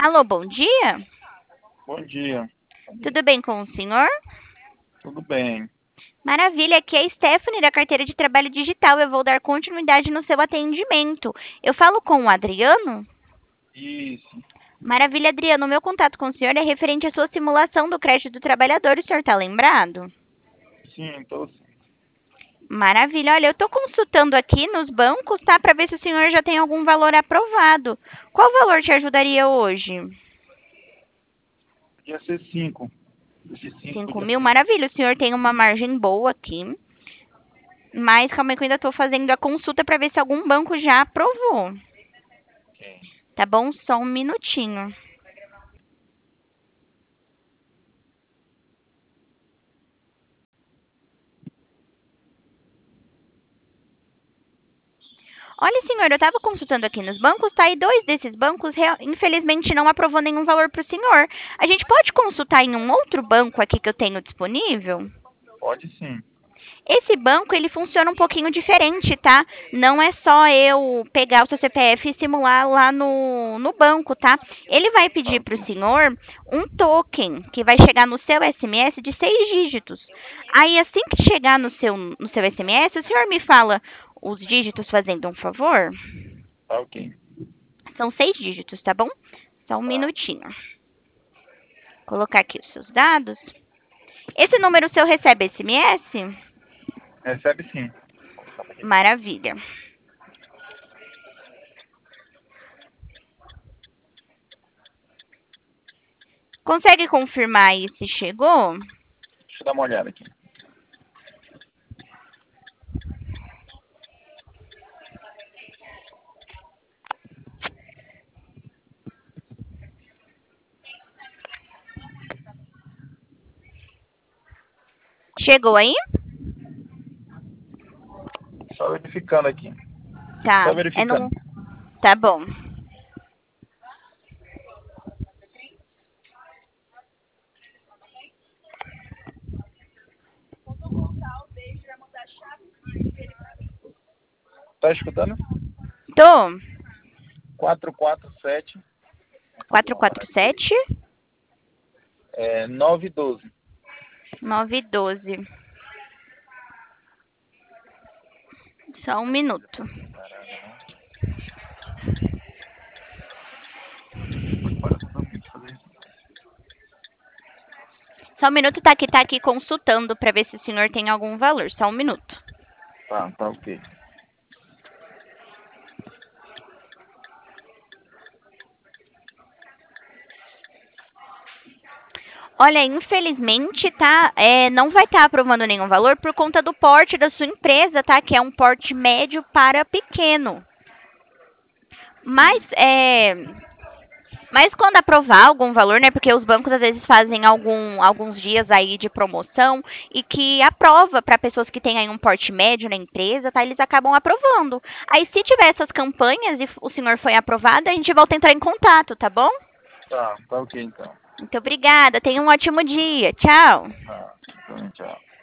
Alô, bom dia. Bom dia, Tudo bem com o senhor? tudo bem? Maravilha, aqui é a Stephanie da carteira de trabalho digital. Eu vou dar continuidade no seu atendimento. Eu falo com o Adriano? Isso, Maravilha, Adriano. O meu contato com o senhor é referente à sua simulação do crédito do trabalhador. O senhor está lembrado? sim, tô sim. Maravilha. Olha, eu estou consultando aqui nos bancos, tá? Para ver se o senhor já tem algum valor aprovado. Qual valor te ajudaria hoje? Podia ser 5. Esse 5 5 podia mil? ser. Maravilha. O senhor tem uma margem boa aqui. Mas calma aí que eu ainda estou fazendo a consulta para ver se algum banco já aprovou. Ok. Tá bom? Só um minutinho. Olha, senhor, eu estava consultando aqui nos bancos, tá? E dois desses bancos, infelizmente, não aprovou nenhum valor para o senhor. A gente pode consultar em um outro banco aqui que eu tenho disponível? Pode sim. Esse banco, ele funciona um pouquinho diferente, tá? Não é só eu pegar o seu CPF e simular lá no banco, tá? Ele vai Tá, pedir para o ok. senhor um token que vai chegar no seu SMS de 6 dígitos. Aí, assim que chegar no seu SMS, o senhor me fala os dígitos fazendo um favor? Tá, ok. São 6 dígitos, tá bom? Só um Tá. minutinho. Vou colocar aqui os seus dados. Esse número seu recebe SMS? Recebe sim. Maravilha. Consegue confirmar aí se chegou? Deixa eu dar uma olhada aqui. Chegou aí? Só verificando aqui. Tá. Só É verificando. no. Tá bom. Tá escutando? Tô. 447 447 912. 912. Só um minuto. Pode fazer isso. Só um minuto, tá aqui consultando para ver se o senhor tem algum valor. Só um minuto. Tá, tá ok. Olha, infelizmente, tá? Não vai estar aprovando nenhum valor por conta do porte da sua empresa, tá? Que é um porte médio para pequeno. Mas, mas quando aprovar algum valor, né? Porque os bancos às vezes fazem alguns dias aí de promoção e que aprova para pessoas que têm aí um porte médio na empresa, tá? Eles acabam aprovando. Aí, se tiver essas campanhas e o senhor foi aprovado, a gente volta a entrar em contato, tá bom? Tá, tá ok então. Muito obrigada. Tenha um ótimo dia. Tchau. Tá, então, tchau.